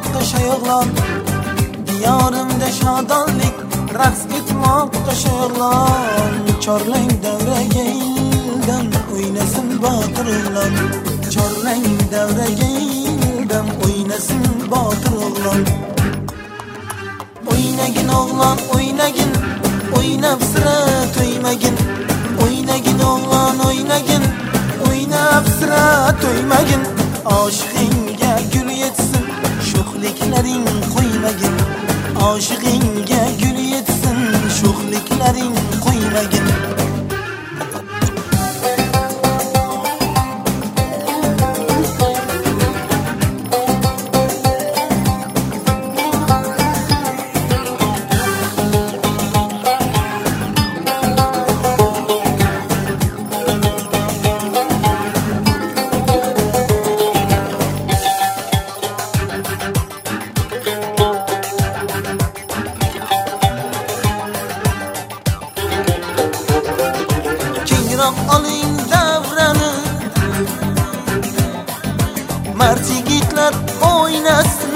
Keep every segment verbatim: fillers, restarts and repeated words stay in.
şayıqlan, diyorimda shodonlik, raqs etmoqda shayıqlan. Chorlang davraga ildim, o'ynasin botir o'g'lon. Chorlang davraga ildim, o'ynasin botir o'g'lon. O'ynagin o'g'lon, o'ynagin, o'ynab sira to'ymagin. O'ynagin o'g'lon, o'ynagin, o'ynab sira to'ymagin. Oshiqingga gul yetsin, sho'xliklaring qo'ymagin. Oshiqingga gul yetsin, sho'xliklaring qo'ymagin. Oling davrani, mard yigitlar o'ynasin.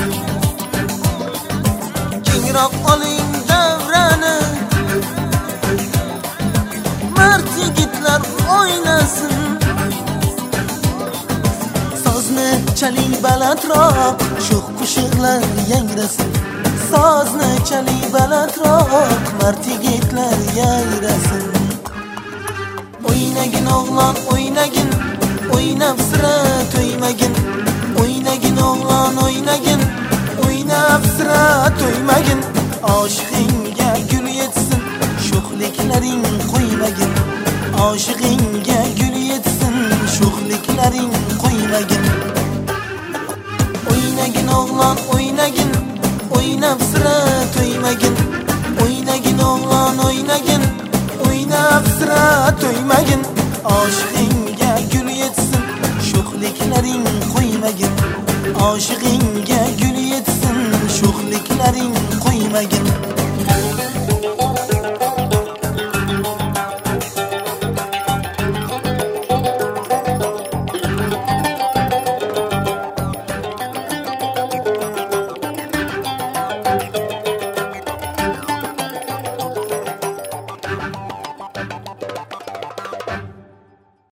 Kengroq oling davrani, mard yigitlar o'ynasin. Sozni chaling balandroq, sho'x qo'shiqlar yangrasin. Sozni chaling balandroq, mard yigitlar yangrasin. O'ynagin o'g'lon, o'ynagin, o'ynab sira to'ymagin. O'ynagin o'g'lon, o'ynagin, o'ynab sira to'ymagin. Oshiqingga gul yetsin, sho'xliklaring qo'ymagin. Oshiqingga gul yetsin, sho'xliklaring qo'ymagin. O'ynagin o'g'lon, o'ynagin, o'ynab sira to'ymagin. O'ynagin o'g'lon, o'ynagin, o'ynab sira to'ymagin. Oshiqingga gul yetsin, sho'xliklaring qo'ymagin. Oshiqingga gul yetsin, sho'xliklaring qo'ymagin.